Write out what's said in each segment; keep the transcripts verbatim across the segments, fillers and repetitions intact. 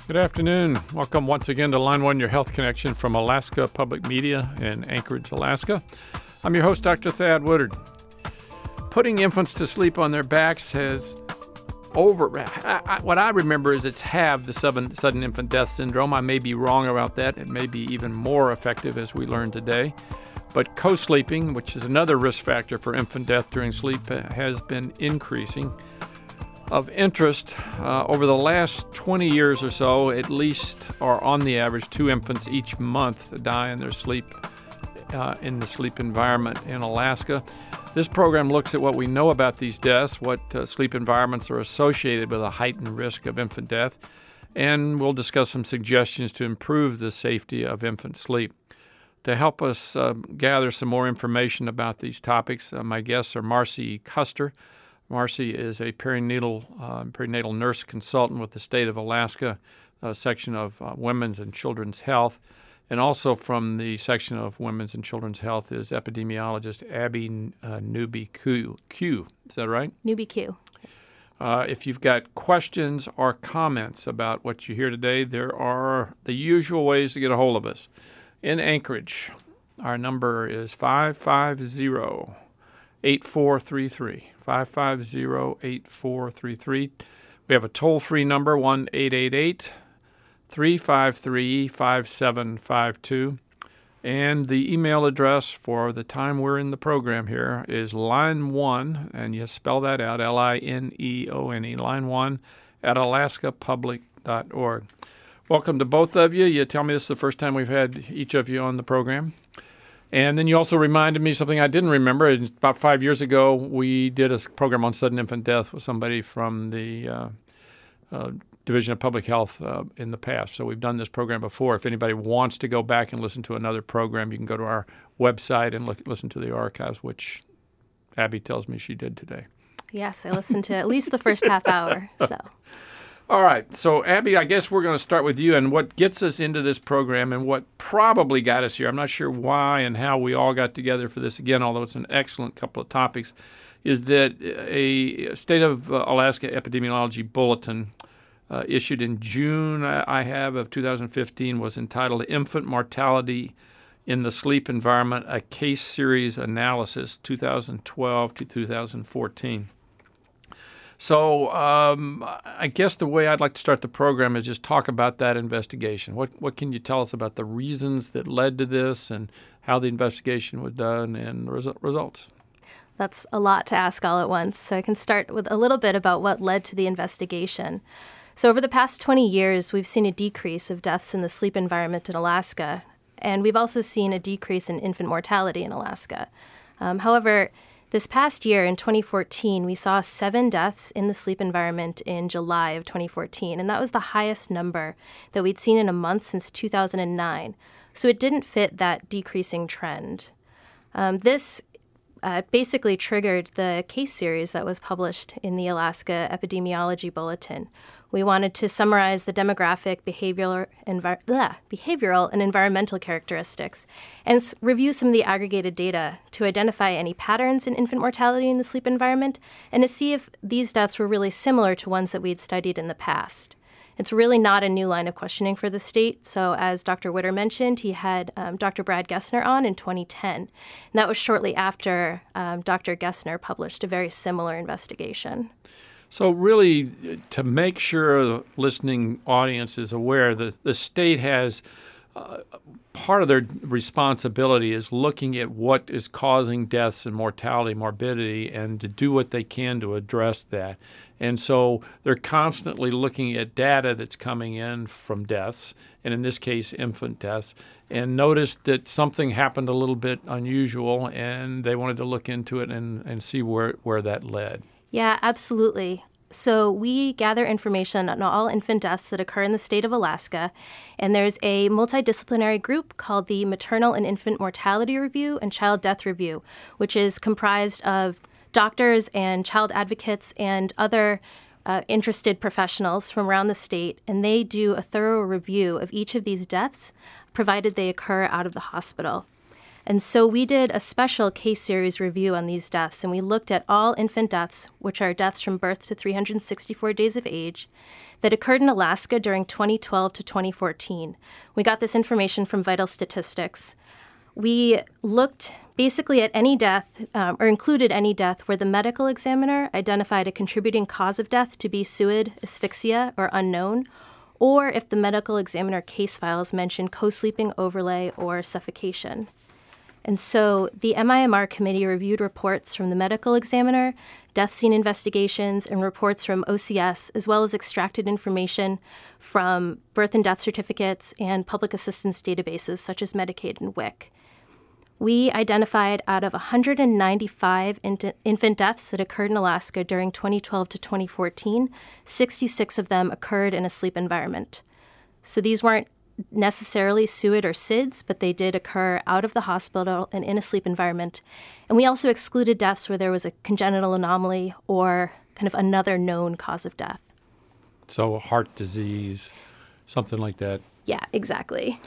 Good afternoon. Welcome once again to Line One, your health connection from Alaska Public Media in Anchorage, Alaska. I'm your host, Doctor Thad Woodard. Putting infants to sleep on their backs has over, I, I, what I remember is it's halved the sudden, sudden infant death syndrome. I may be wrong about that. It may be even more effective as we learn today. But co-sleeping, which is another risk factor for infant death during sleep, has been increasing. Of interest, uh, over the last twenty years or so, at least, or on the average, two infants each month die in their sleep, uh, in the sleep environment in Alaska. This program looks at what we know about these deaths, what uh, sleep environments are associated with a heightened risk of infant death, and we'll discuss some suggestions to improve the safety of infant sleep. To help us uh, gather some more information about these topics, uh, my guests are Marcy Custer. Marcy is a perinatal, uh, perinatal nurse consultant with the state of Alaska, uh, section of uh, Women's and Children's Health. And also from the section of Women's and Children's Health is epidemiologist Abby uh, Newby-Q. Q. Is that right? Newby-Q. Uh, if you've got questions or comments about what you hear today, there are the usual ways to get a hold of us. In Anchorage, our number is five five zero, eight four three three. five five zero, eight four three three. We have a toll-free number, one eight eight eight, three five three, five seven five two. And the email address for the time we're in the program here is line one, and you spell that out, L I N E O N E, line one at alaska public dot org. Welcome to both of you. You tell me this is the first time we've had each of you on the program. And then you also reminded me something I didn't remember. About five years ago, we did a program on sudden infant death with somebody from the uh, uh, Division of Public Health uh, in the past. So we've done this program before. If anybody wants to go back and listen to another program, you can go to our website and look, listen to the archives, which Abby tells me she did today. Yes, I listened to at least the first half hour. So. All right. So, Abby, I guess we're going to start with you and what gets us into this program and what probably got us here. I'm not sure why and how we all got together for this again, although it's an excellent couple of topics, is that a State of Alaska Epidemiology Bulletin uh, issued in June, I have, of two thousand fifteen was entitled Infant Mortality in the Sleep Environment, a Case Series Analysis, two thousand twelve to two thousand fourteen. So um, I guess the way I'd like to start the program is just talk about that investigation. What what can you tell us about the reasons that led to this and how the investigation was done and resu- results? That's a lot to ask all at once. So I can start with a little bit about what led to the investigation. So over the past twenty years, we've seen a decrease of deaths in the sleep environment in Alaska, and we've also seen a decrease in infant mortality in Alaska. Um, however, this past year, in twenty fourteen, we saw seven deaths in the sleep environment in July of twenty fourteen, and that was the highest number that we'd seen in a month since two thousand nine. So it didn't fit that decreasing trend. Um, this uh, basically triggered the case series that was published in the Alaska Epidemiology Bulletin. We wanted to summarize the demographic, behavioral, envi- bleh, behavioral and environmental characteristics and s- review some of the aggregated data to identify any patterns in infant mortality in the sleep environment and to see if these deaths were really similar to ones that we had studied in the past. It's really not a new line of questioning for the state. So as Doctor Witter mentioned, he had um, Doctor Brad Gessner on in twenty ten. And that was shortly after um, Doctor Gessner published a very similar investigation. So really, to make sure the listening audience is aware that the state has uh, part of their responsibility is looking at what is causing deaths and mortality, morbidity, and to do what they can to address that. And so they're constantly looking at data that's coming in from deaths, and in this case, infant deaths, and noticed that something happened a little bit unusual, and they wanted to look into it and, and see where, where that led. Yeah, absolutely. So we gather information on all infant deaths that occur in the state of Alaska, and there's a multidisciplinary group called the Maternal and Infant Mortality Review and Child Death Review, which is comprised of doctors and child advocates and other uh, interested professionals from around the state, and they do a thorough review of each of these deaths, provided they occur out of the hospital. And so we did a special case series review on these deaths, and we looked at all infant deaths, which are deaths from birth to three hundred sixty-four days of age, that occurred in Alaska during twenty twelve to twenty fourteen. We got this information from Vital Statistics. We looked basically at any death, um, or included any death, where the medical examiner identified a contributing cause of death to be SUID, asphyxia, or unknown, or if the medical examiner case files mentioned co-sleeping overlay or suffocation. And so the M I M R committee reviewed reports from the medical examiner, death scene investigations, and reports from O C S, as well as extracted information from birth and death certificates and public assistance databases such as Medicaid and W I C. We identified out of one hundred ninety-five int- infant deaths that occurred in Alaska during twenty twelve to twenty fourteen, sixty-six of them occurred in a sleep environment. So these weren't necessarily SUID or SIDS, but they did occur out of the hospital and in a sleep environment. And we also excluded deaths where there was a congenital anomaly or kind of another known cause of death. So heart disease, something like that. Yeah, exactly.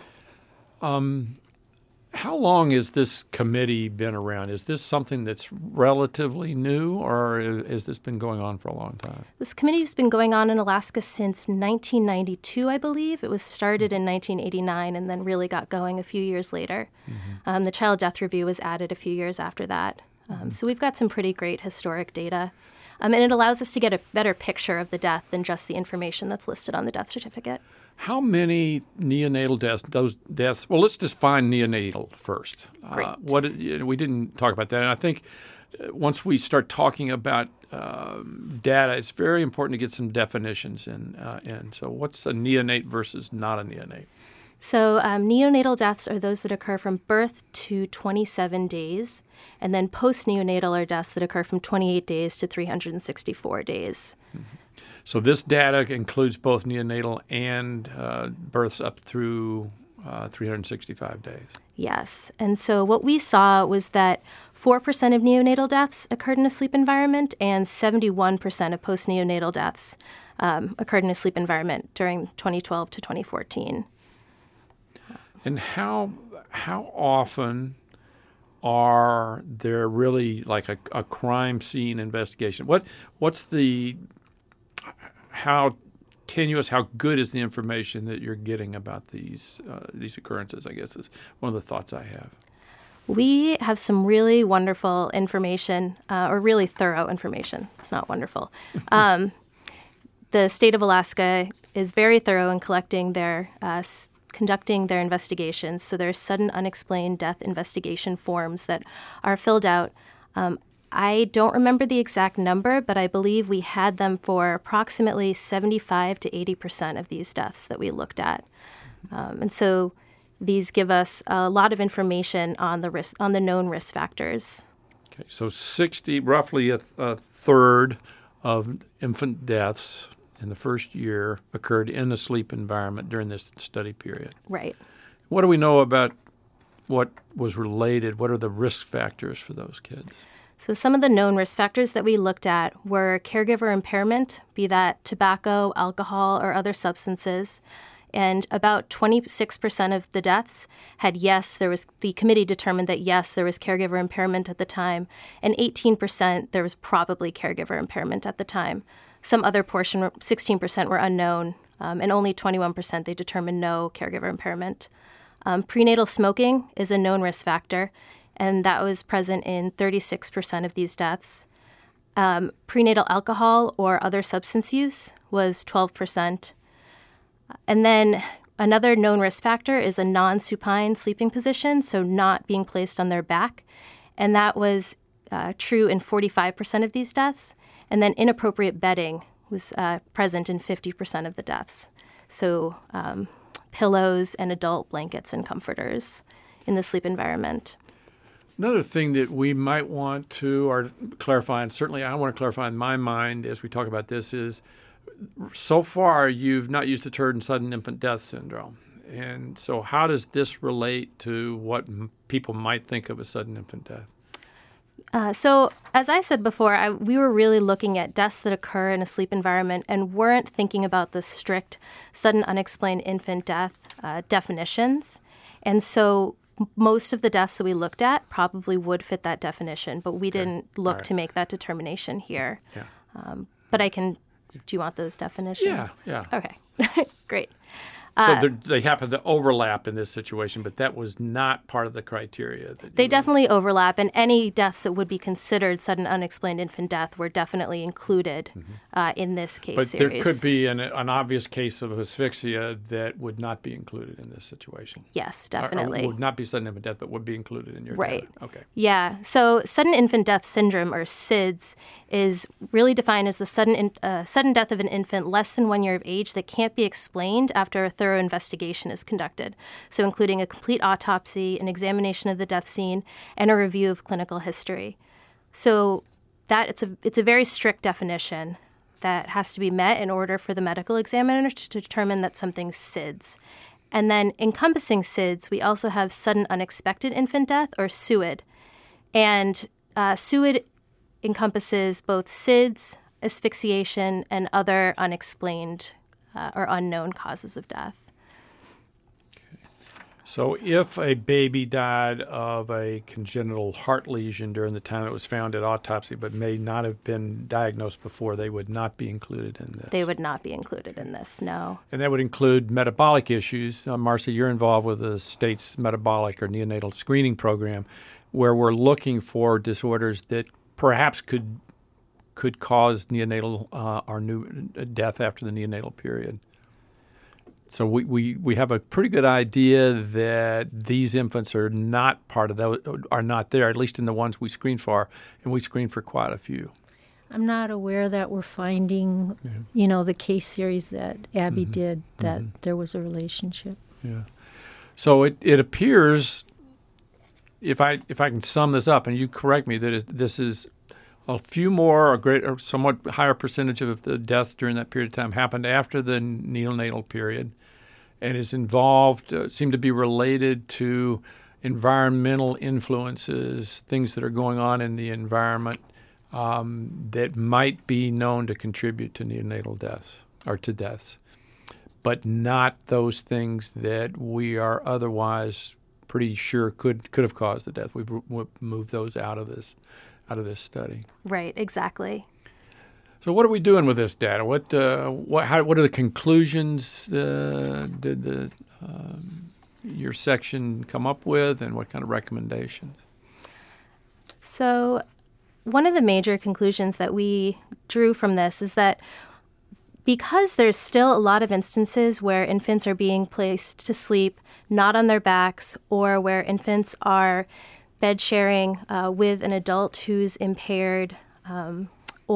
Um, how long has this committee been around? Is this something that's relatively new, or has this been going on for a long time? This committee has been going on in Alaska since nineteen ninety-two, I believe. It was started in nineteen eighty-nine and then really got going a few years later. Mm-hmm. Um, the Child Death Review was added a few years after that. Um, mm-hmm. So we've got some pretty great historic data. Um, and it allows us to get a better picture of the death than just the information that's listed on the death certificate. How many neonatal deaths, those deaths, well, let's define neonatal first. Great. Uh, what you know, we didn't talk about that. And I think once we start talking about um, data, it's very important to get some definitions in. Uh, in. So what's a neonate versus not a neonate? So um, neonatal deaths are those that occur from birth to twenty-seven days, and then post-neonatal are deaths that occur from twenty-eight days to three hundred sixty-four days. Mm-hmm. So this data includes both neonatal and uh, births up through uh, three hundred sixty-five days. Yes. And so what we saw was that four percent of neonatal deaths occurred in a sleep environment and seventy-one percent of post-neonatal deaths um, occurred in a sleep environment during twenty twelve to twenty fourteen. And how how often are there really like a, a crime scene investigation? What what's the how tenuous, how good is the information that you're getting about these uh, these occurrences? I guess is one of the thoughts I have. We have some really wonderful information, uh, or really thorough information. It's not wonderful. Um, the state of Alaska is very thorough in collecting their uh, s- conducting their investigations. So there's sudden unexplained death investigation forms that are filled out. Um, I don't remember the exact number, but I believe we had them for approximately seventy-five to eighty percent of these deaths that we looked at. Um, and so these give us a lot of information on the risk, on the known risk factors. Okay, so sixty, roughly a, a third of infant deaths in the first year occurred in a sleep environment during this study period. Right. What do we know about what was related? What are the risk factors for those kids? So some of the known risk factors that we looked at were caregiver impairment, be that tobacco, alcohol, or other substances. And about twenty-six percent of the deaths had yes, there was, the committee determined that yes, there was caregiver impairment at the time. And eighteen percent, there was probably caregiver impairment at the time. Some other portion, sixteen percent, were unknown, um, and only twenty-one percent they determined no caregiver impairment. Um, prenatal smoking is a known risk factor, and that was present in thirty-six percent of these deaths. Um, prenatal alcohol or other substance use was twelve percent. And then another known risk factor is a non-supine sleeping position, so not being placed on their back, and that was uh, true in forty-five percent of these deaths. And then inappropriate bedding was uh, present in fifty percent of the deaths. So um, pillows and adult blankets and comforters in the sleep environment. Another thing that we might want to or clarify, and certainly I want to clarify in my mind as we talk about this, is so far you've not used the term sudden infant death syndrome. And so how does this relate to what m- people might think of as sudden infant death? Uh, so, as I said before, I, we were really looking at deaths that occur in a sleep environment and weren't thinking about the strict sudden unexplained infant death uh, definitions. And so most of the deaths that we looked at probably would fit that definition, but we didn't look right. to make that determination here. Yeah. Um, but I can, do you want those definitions? Yeah, yeah. Okay, great. So uh, they happen to overlap in this situation, but that was not part of the criteria. That they definitely overlap, and any deaths that would be considered sudden unexplained infant death were definitely included mm-hmm. uh, in this case but series. But there could be an, an obvious case of asphyxia that would not be included in this situation. Yes, definitely. Or, or would not be sudden infant death, but would be included in your right. data. Okay. Yeah. So sudden infant death syndrome, or S I D S, is really defined as the sudden in, uh, sudden death of an infant less than one year of age that can't be explained after a thorough investigation is conducted. So including a complete autopsy, an examination of the death scene, and a review of clinical history. So that it's a it's a very strict definition that has to be met in order for the medical examiner to determine that something's S I D S. And then encompassing S I D S, we also have sudden unexpected infant death, or S U I D. And uh, S U I D encompasses both S I D S, asphyxiation, and other unexplained uh, or unknown causes of death. So if a baby died of a congenital heart lesion during the time it was found at autopsy but may not have been diagnosed before, they would not be included in this? They would not be included in this, no. And that would include metabolic issues. Uh, Marcy, you're involved with the state's metabolic or neonatal screening program where we're looking for disorders that perhaps could could cause neonatal uh, or new death after the neonatal period. So we, we, we have a pretty good idea that these infants are not part of those, are not there, at least in the ones we screen for, and we screen for quite a few. I'm not aware that we're finding, yeah. you know, the case series that Abby mm-hmm. did, that mm-hmm. there was a relationship. Yeah. So it, it appears, if I if I can sum this up, and you correct me, that it, this is a few more, a great, or somewhat higher percentage of the deaths during that period of time happened after the neonatal period, and is involved, uh, seem to be related to environmental influences, things that are going on in the environment um, that might be known to contribute to neonatal deaths or to deaths, but not those things that we are otherwise pretty sure could could have caused the death. We've, we've moved those out of this out of this study. Right, exactly. So what are we doing with this data? What uh, what how, what are the conclusions uh, did the um, your section come up with, and what kind of recommendations? So one of the major conclusions that we drew from this is that because there's still a lot of instances where infants are being placed to sleep not on their backs, or where infants are bed sharing uh, with an adult who's impaired, um,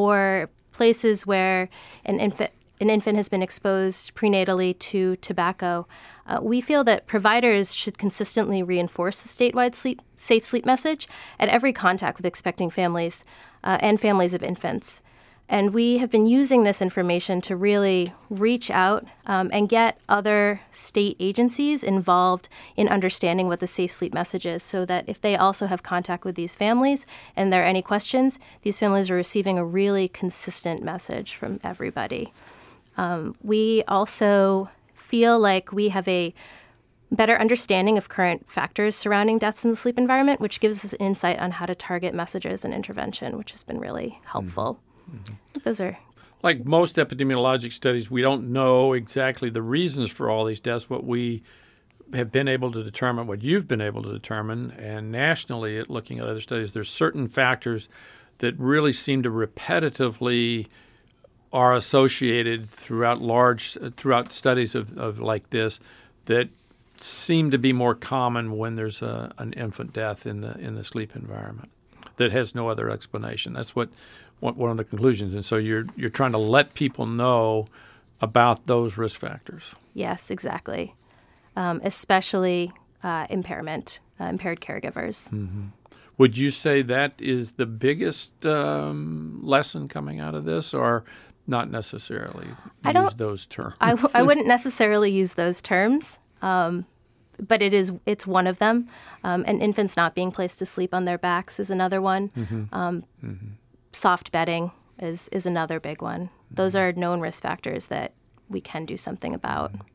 or places where an infant an infant has been exposed prenatally to tobacco, uh, we feel that providers should consistently reinforce the statewide sleep, safe sleep message at every contact with expecting families uh, and families of infants. And we have been using this information to really reach out um, and get other state agencies involved in understanding what the safe sleep message is, so that if they also have contact with these families and there are any questions, these families are receiving a really consistent message from everybody. Um, we also feel like we have a better understanding of current factors surrounding deaths in the sleep environment, which gives us insight on how to target messages and intervention, which has been really helpful. Mm-hmm. Mm-hmm. Those are like most epidemiologic studies. We don't know exactly the reasons for all these deaths. What we have been able to determine, what you've been able to determine, and nationally at looking at other studies, there's certain factors that really seem to repetitively are associated throughout large throughout studies of, of like this that seem to be more common when there's a, an infant death in the in the sleep environment that has no other explanation. That's what. One of the conclusions. And so you're you're trying to let people know about those risk factors. Yes, exactly. Um, especially uh, impairment, uh, impaired caregivers. Mm-hmm. Would you say that is the biggest um, lesson coming out of this, or not necessarily use I don't, those terms? I, w- I wouldn't necessarily use those terms, um, but it is it's one of them. Um, and infants not being placed to sleep on their backs is another one. Mm-hmm. Um, mm-hmm. Soft bedding is, is another big one. Those are known risk factors that we can do something about.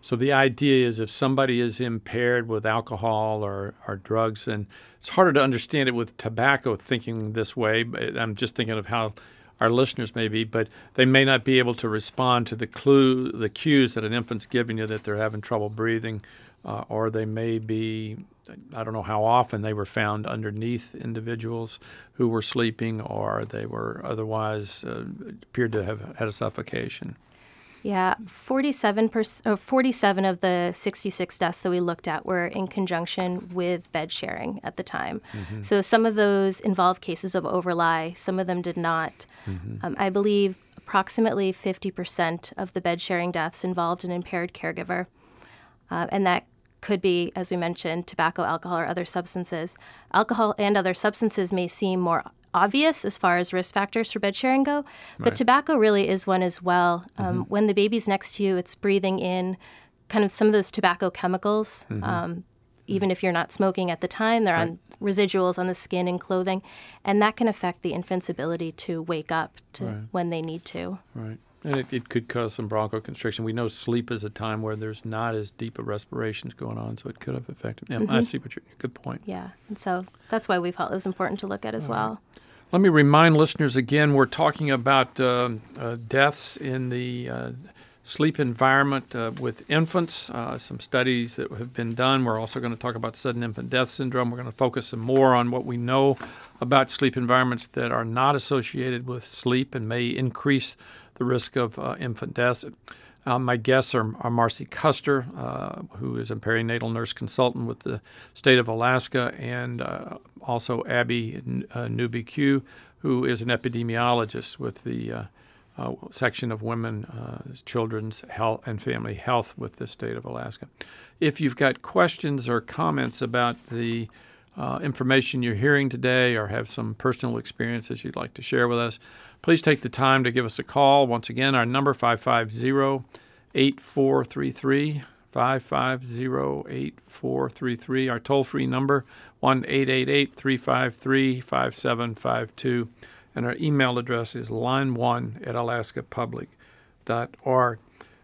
So the idea is if somebody is impaired with alcohol or, or drugs, and it's harder to understand it with tobacco thinking this way, but I'm just thinking of how our listeners may be, but they may not be able to respond to the clue, the cues that an infant's giving you that they're having trouble breathing, uh, or they may be, I don't know how often they were found underneath individuals who were sleeping, or they were otherwise uh, appeared to have had a suffocation. Yeah, forty-seven percent, or forty-seven of the sixty-six deaths that we looked at were in conjunction with bed sharing at the time. Mm-hmm. So some of those involved cases of overlie, some of them did not. Mm-hmm. Um, I believe approximately fifty percent of the bed sharing deaths involved an impaired caregiver. Uh, and that could be, as we mentioned, tobacco, alcohol, or other substances. Alcohol and other substances may seem more obvious as far as risk factors for bed sharing go, but right. tobacco really is one as well. Um, mm-hmm. When the baby's next to you, it's breathing in kind of some of those tobacco chemicals. Mm-hmm. Um, even if you're not smoking at the time, they're right. on residuals on the skin and clothing, and that can affect the infant's ability to wake up to right. when they need to. Right. And it, it could cause some bronchoconstriction. We know sleep is a time where there's not as deep of respirations going on, so it could have affected. Yeah, mm-hmm. I see what you're. Good point. Yeah, and so that's why we felt it was important to look at as All well. Right. Let me remind listeners again, we're talking about uh, uh, deaths in the uh, sleep environment uh, with infants, uh, some studies that have been done. We're also going to talk about sudden infant death syndrome. We're going to focus some more on what we know about sleep environments that are not associated with sleep and may increase the risk of uh, infant deaths. Uh, my guests are, are Marcy Custer, uh, who is a perinatal nurse consultant with the state of Alaska, and uh, also Abby uh, Newby-Q, who is an epidemiologist with the uh, uh, section of women, uh, children's health and family health with the state of Alaska. If you've got questions or comments about the uh, information you're hearing today, or have some personal experiences you'd like to share with us, please take the time to give us a call. Once again, our number, five five zero, eight four three three, five five zero, eight four three three. Our toll-free number, one eight eight eight, three five three, five seven five two. And our email address is line one at alaska public dot org.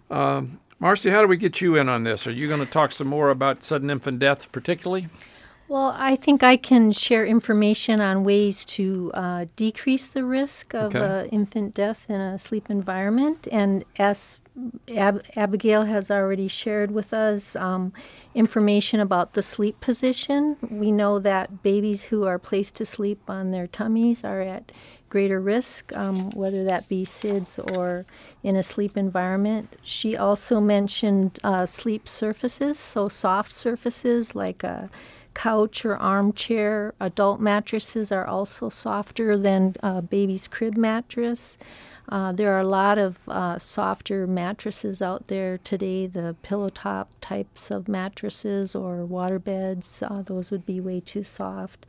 Um, Marcy, how do we get you in on this? Are you going to talk some more about sudden infant death particularly? Well, I think I can share information on ways to uh, decrease the risk of okay. uh, infant death in a sleep environment. And as Ab- Abigail has already shared with us um, information about the sleep position, we know that babies who are placed to sleep on their tummies are at greater risk, um, whether that be S I D S or in a sleep environment. She also mentioned uh, sleep surfaces, so soft surfaces like a couch or armchair. Adult mattresses are also softer than a baby's crib mattress. Uh, there are a lot of uh, softer mattresses out there today, the pillow top types of mattresses or water beds. Uh, those would be way too soft.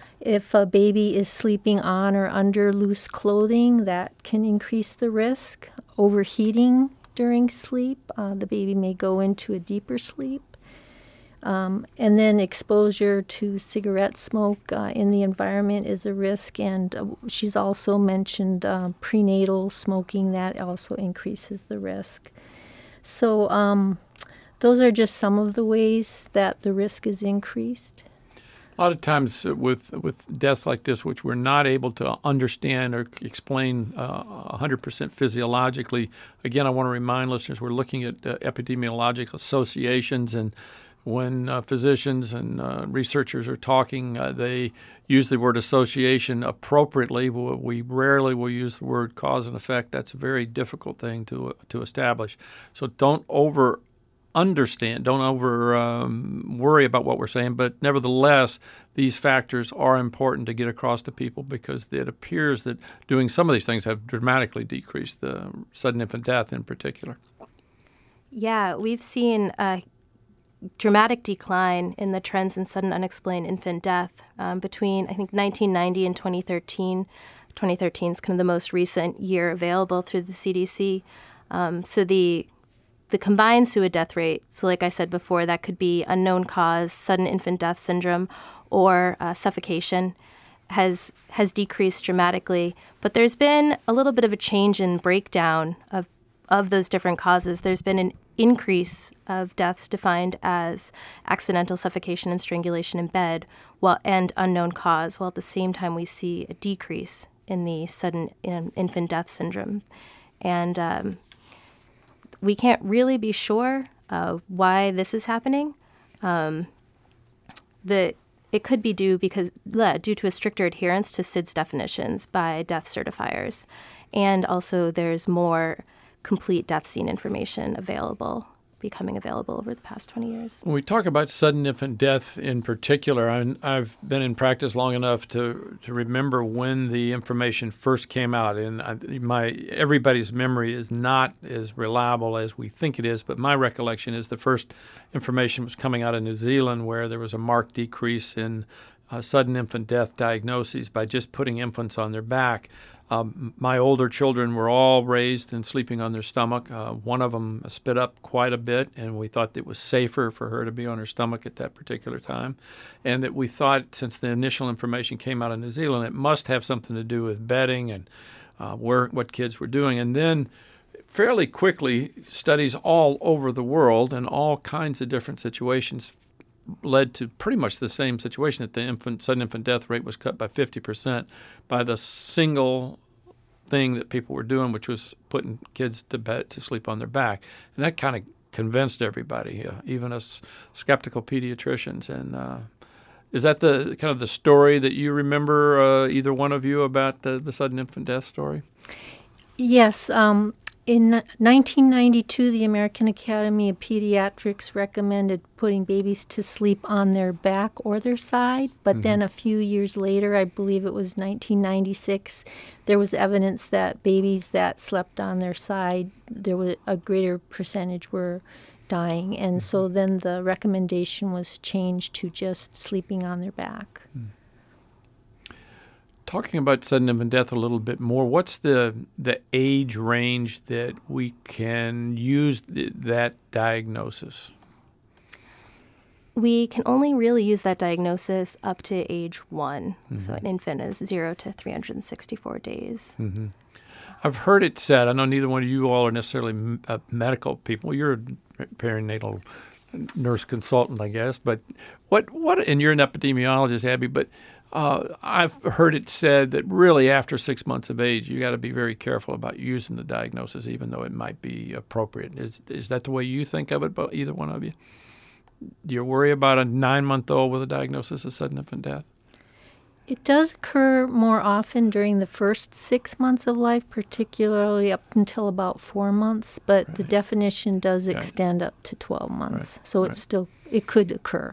If a baby is sleeping on or under loose clothing, that can increase the risk. Overheating during sleep, uh, the baby may go into a deeper sleep. Um, and then exposure to cigarette smoke uh, in the environment is a risk. And uh, she's also mentioned uh, prenatal smoking. That also increases the risk. So um, those are just some of the ways that the risk is increased. A lot of times with with deaths like this, which we're not able to understand or explain uh, one hundred percent physiologically, again, I want to remind listeners we're looking at uh, epidemiological associations, and when uh, physicians and uh, researchers are talking, uh, they use the word association appropriately. We rarely will use the word cause and effect. That's a very difficult thing to to establish. So don't over understand, don't over um, worry about what we're saying. But nevertheless, these factors are important to get across to people, because it appears that doing some of these things have dramatically decreased the sudden infant death in particular. Yeah, we've seen a dramatic decline in the trends in sudden unexplained infant death um, between, I think, nineteen ninety and twenty thirteen. twenty thirteen is kind of the most recent year available through the C D C. Um, so the the combined SUA death rate, so like I said before, that could be unknown cause, sudden infant death syndrome, or uh, suffocation, has has decreased dramatically. But there's been a little bit of a change in breakdown of of those different causes. There's been an increase of deaths defined as accidental suffocation and strangulation in bed while, and unknown cause, while at the same time we see a decrease in the sudden um, infant death syndrome. And um, we can't really be sure uh, why this is happening. Um, the It could be due because uh, due to a stricter adherence to S I D S definitions by death certifiers. And also there's more complete death scene information available, becoming available over the past twenty years. When we talk about sudden infant death in particular, I, I've been in practice long enough to, to remember when the information first came out. And I, my everybody's memory is not as reliable as we think it is, but my recollection is the first information was coming out of New Zealand, where there was a marked decrease in uh, sudden infant death diagnoses by just putting infants on their back. Um, my older children were all raised and sleeping on their stomach. Uh, one of them spit up quite a bit, and we thought it was safer for her to be on her stomach at that particular time. And that we thought, since the initial information came out of New Zealand, it must have something to do with bedding and uh, where, what kids were doing. And then fairly quickly, studies all over the world in all kinds of different situations led to pretty much the same situation, that the infant sudden infant death rate was cut by fifty percent by the single thing that people were doing, which was putting kids to bed to sleep on their back. And that kind of convinced everybody, uh, even us skeptical pediatricians. And uh, is that the kind of the story that you remember, uh, either one of you, about the, the sudden infant death story? Yes. Um, in nineteen ninety-two, the American Academy of Pediatrics recommended putting babies to sleep on their back or their side. But mm-hmm. then a few years later, I believe it was nineteen ninety-six, there was evidence that babies that slept on their side, there was a greater percentage were dying. And mm-hmm. so then the recommendation was changed to just sleeping on their back. Mm. Talking about sudden infant death a little bit more, what's the the age range that we can use th- that diagnosis? We can only really use that diagnosis up to age one. Mm-hmm. So an infant is zero to three hundred sixty-four days. Mm-hmm. I've heard it said, I know neither one of you all are necessarily uh, medical people. You're a perinatal nurse consultant, I guess. But what, what, and you're an epidemiologist, Abby, but Uh, I've heard it said that really after six months of age, you got to be very careful about using the diagnosis, even though it might be appropriate. Is is that the way you think of it, but either one of you? Do you worry about a nine-month-old with a diagnosis of sudden infant death? It does occur more often during the first six months of life, particularly up until about four months. But right. the definition does right. extend up to twelve months, right. so right. it still it could occur.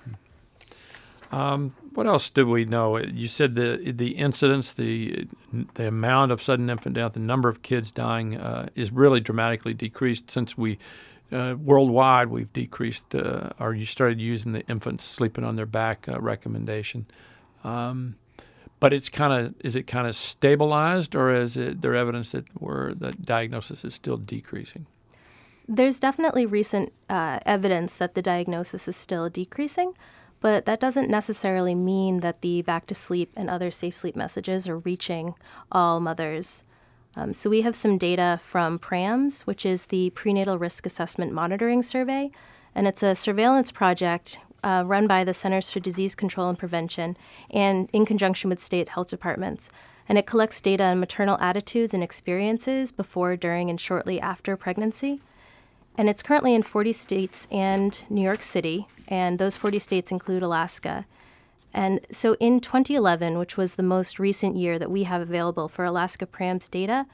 Mm-hmm. Um, What else do we know? You said the the incidence, the the amount of sudden infant death, the number of kids dying uh, is really dramatically decreased since we, uh, worldwide, we've decreased, uh, or you started using the infants sleeping on their back uh, recommendation. Um, but it's kind of, is it kind of stabilized, or is it there evidence that we're, that diagnosis is still decreasing? There's definitely recent uh, evidence that the diagnosis is still decreasing. But that doesn't necessarily mean that the back to sleep and other safe sleep messages are reaching all mothers. Um, so we have some data from PRAMS, which is the Prenatal Risk Assessment Monitoring Survey, and it's a surveillance project uh, run by the Centers for Disease Control and Prevention and in conjunction with state health departments. And it collects data on maternal attitudes and experiences before, during, and shortly after pregnancy. And it's currently in forty states and New York City, and those forty states include Alaska. And so in twenty eleven, which was the most recent year that we have available for Alaska PRAMS data,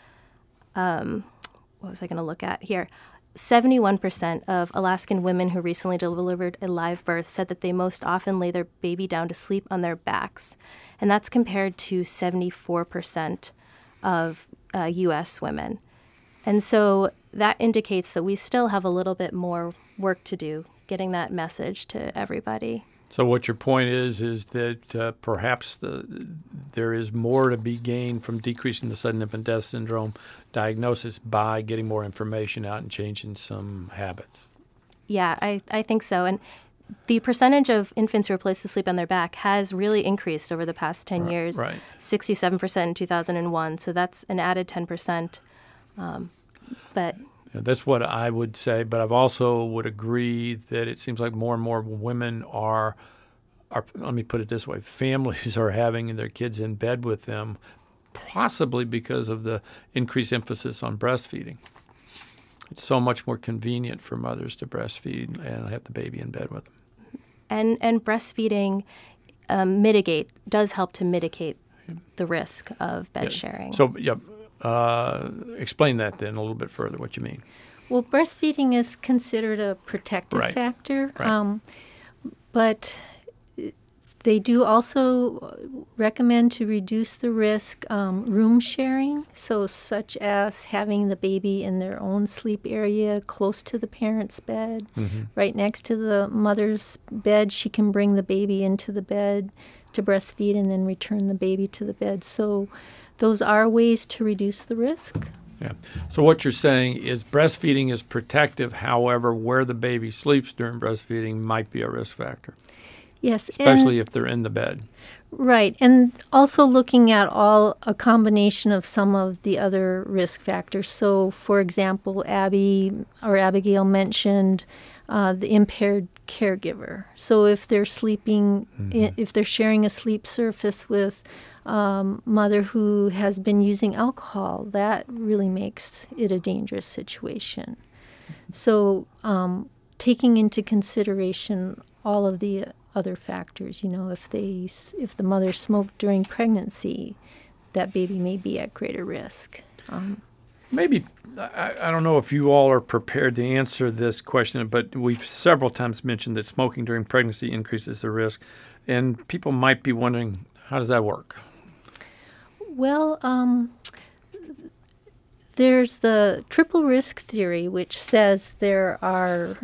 um, what was I going to look at here? seventy-one percent of Alaskan women who recently delivered a live birth said that they most often lay their baby down to sleep on their backs. And that's compared to seventy-four percent of uh, U S women. And so that indicates that we still have a little bit more work to do getting that message to everybody. So what your point is, is that uh, perhaps the, there is more to be gained from decreasing the sudden infant death syndrome diagnosis by getting more information out and changing some habits. Yeah, I, I think so. And the percentage of infants who are placed to sleep on their back has really increased over the past ten right, years, right. sixty-seven percent in two thousand one. So that's an added ten percent. Um, but Yeah, that's what I would say, but I've also would agree that it seems like more and more women are, are let me put it this way, families are having their kids in bed with them, possibly because of the increased emphasis on breastfeeding. It's so much more convenient for mothers to breastfeed and have the baby in bed with them. And and breastfeeding um, mitigate does help to mitigate the risk of bed Yeah. sharing. So, yeah, uh, explain that then a little bit further, what you mean. Well, breastfeeding is considered a protective Right. factor, Right. um, but they do also recommend to reduce the risk um, room sharing, so such as having the baby in their own sleep area close to the parent's bed, Mm-hmm. right next to the mother's bed. She can bring the baby into the bed to breastfeed and then return the baby to the bed. So those are ways to reduce the risk. Yeah. So what you're saying is breastfeeding is protective. However, where the baby sleeps during breastfeeding might be a risk factor, Yes, especially and, if they're in the bed. right, and also looking at all a combination of some of the other risk factors. So, for example, Abby or Abigail mentioned uh, the impaired caregiver. So, if they're sleeping, Mm-hmm. if they're sharing a sleep surface with um, mother who has been using alcohol, that really makes it a dangerous situation. So, um, taking into consideration all of the other factors, you know, if they, if the mother smoked during pregnancy, that baby may be at greater risk. Um, Maybe, I, I don't know if you all are prepared to answer this question, but we've several times mentioned that smoking during pregnancy increases the risk, and people might be wondering, how does that work? well, um, there's the triple risk theory, which says there are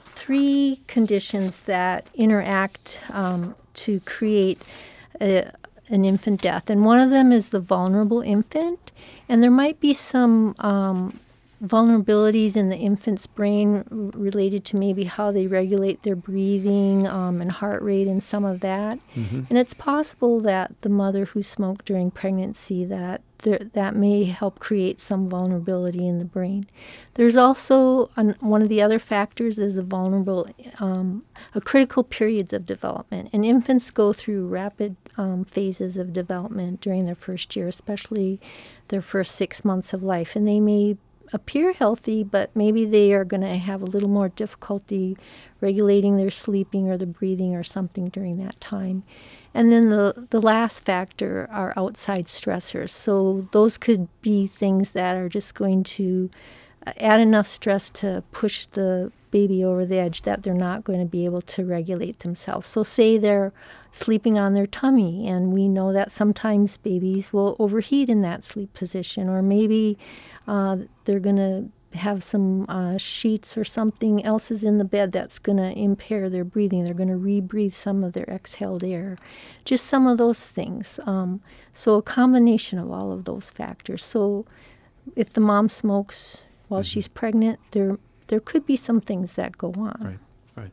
three conditions that interact um, to create a, an infant death. And one of them is the vulnerable infant. And there might be some um, vulnerabilities in the infant's brain r- related to maybe how they regulate their breathing um, and heart rate and some of that. Mm-hmm. And it's possible that the mother who smoked during pregnancy, that there, that may help create some vulnerability in the brain. There's also an, one of the other factors is a vulnerable, um, a critical periods of development. And infants go through rapid um, phases of development during their first year, especially their first six months of life. And they may appear healthy, but maybe they are going to have a little more difficulty regulating their sleeping or the breathing or something during that time. And then the, the last factor are outside stressors. So those could be things that are just going to add enough stress to push the baby over the edge that they're not going to be able to regulate themselves. So say they're sleeping on their tummy, and we know that sometimes babies will overheat in that sleep position, or maybe uh, they're going to have some uh, sheets or something else is in the bed that's going to impair their breathing. They're going to rebreathe some of their exhaled air. Just some of those things. Um, so a combination of all of those factors. So if the mom smokes while Mm-hmm. she's pregnant, there there could be some things that go on. Right, right.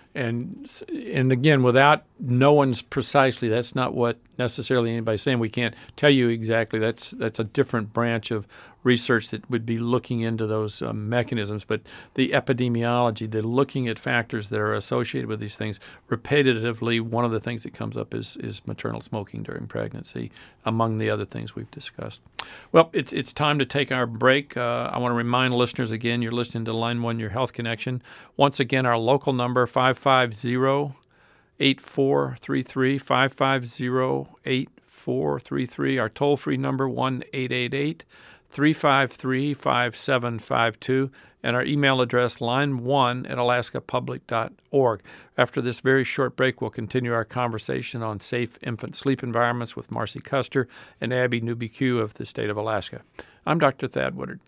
And s- and again, without knowing precisely, that's not what necessarily anybody's saying. We can't tell you exactly. That's that's a different branch of research that would be looking into those um, mechanisms. But the epidemiology, the looking at factors that are associated with these things, repetitively, one of the things that comes up is is maternal smoking during pregnancy, among the other things we've discussed. Well, it's it's time to take our break. Uh, I want to remind listeners again, you're listening to Line One, Your Health Connection. Once again, our local number, five five zero, eight four three three, five five zero, eight four three three. Our toll-free number, one eight eight eight, three five three, five seven five two. And our email address, line one at alaska public dot org. After this very short break, we'll continue our conversation on safe infant sleep environments with Marcy Custer and Abby Newby-Q of the state of Alaska. I'm Doctor Thad Woodard.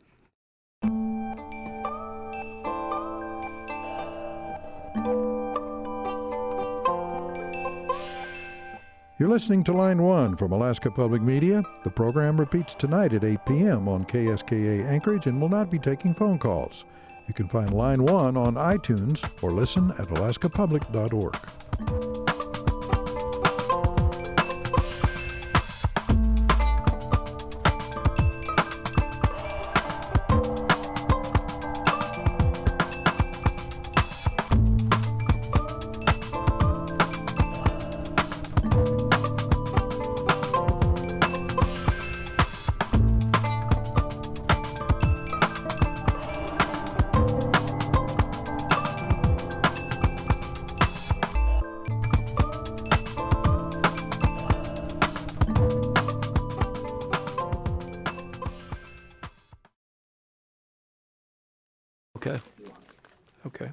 You're listening to Line one from Alaska Public Media. The program repeats tonight at eight p.m. on K S K A Anchorage and will not be taking phone calls. You can find Line one on iTunes or listen at alaska public dot org. Okay. Okay.